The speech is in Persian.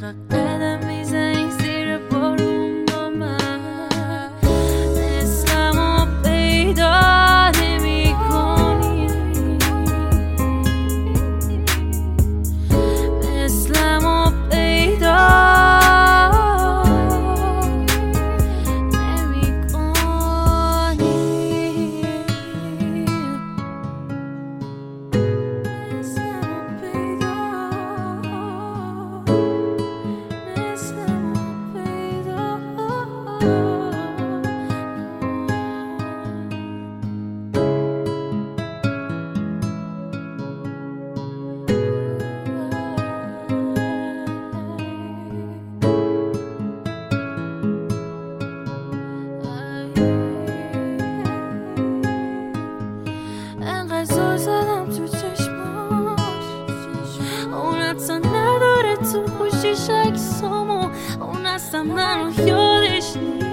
چقدر قدم میزنی زیر بارون با من، مثلمو پیدا نمی کنی، مثلمو پیدا نمی کنی، مثلمو پیدا، مثلمو پیدا. انقدر زل زدم تو چشماش، اون حتی نداره تو خوشیش عکسامو، اون اصلا منو یادش نیست.